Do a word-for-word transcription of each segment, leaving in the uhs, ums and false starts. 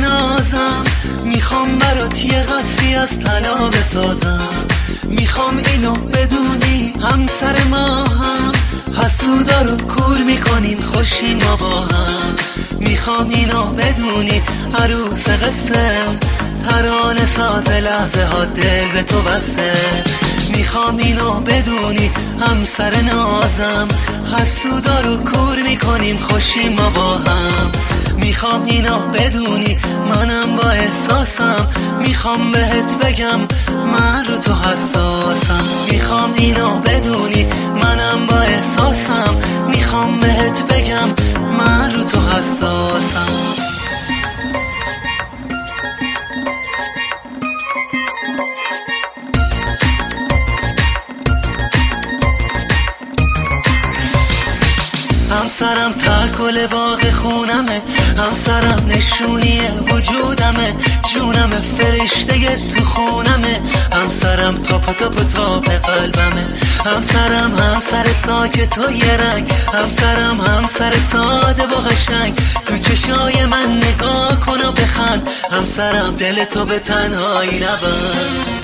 نازم، میخوام برات یه قصری از طلا بسازم. میخوام اینو بدونی همسر ما هم، حسودا رو کور میکنیم خوشیم ما با هم. میخوام اینو بدونی عروس قصه، ترانه ساز لحظه ها دل به تو بسته. میخوام اینو بدونی همسر نازم، حسودا رو کور میکنیم خوشیم ما با هم. میخوام اینو بدونی منم با احساسم، میخوام بهت بگم من رو تو حساسم. میخوام اینو بدونی منم با احساسم، میخوام بهت بگم من رو تو حساسم. همسرم تکل باغ خونمه، همسرم نشونی وجودمه، جونم فرشته تو خونمه، همسرم تاپ تاپ تاپ قلبمه. همسرم همسر ساکت و یه رنگ، همسرم همسر ساده و قشنگ، تو چشای من نگاه کن و بخند، همسرم دل تو به تنهایی نبند.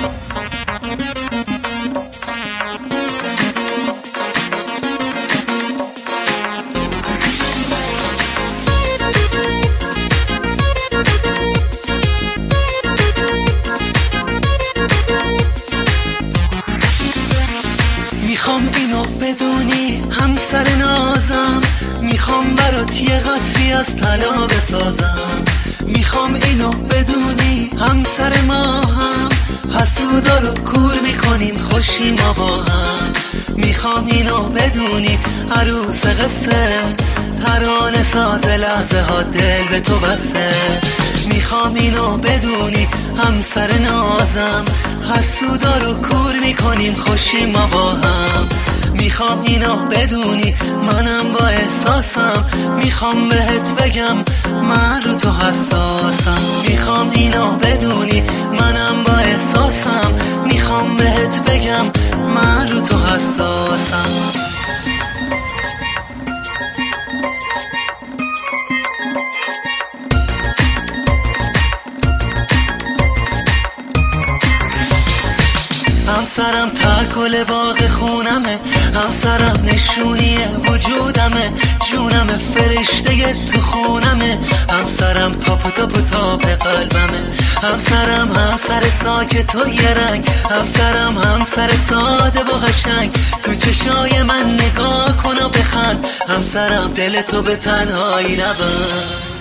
میخوام اینو بدونی همسر نازم، میخوام برات یه قصری از طلا بسازم. میخوام اینو بدونی همسر ما هم، حسودا رو کور میکنیم خوشی ما با هم. میخوام اینو بدونی عروس قصه، ترانه ساز لحظه ها دل به تو بسته. میخوام اینو بدونی همسر نازم، حسودا رو کور میکنیم خوشی ما با هم. میخوام اینو بدونی منم با احساسم، میخوام بهت بگم من رو تو حساسم. میخوام اینو بدونی منم با احساسم، میخوام بهت بگم من رو تو حساسم. همسرم تکل باغ خونمه، همسرم نشونی وجودمه، جونم فرشته تو خونمه، همسرم تاپ تاپ تاپ قلبمه. همسرم همسر ساکت و یه رنگ، همسرم همسر ساده و قشنگ، تو چشای من نگاه کن و بخند، همسرم دل تو به تنهایی نبند.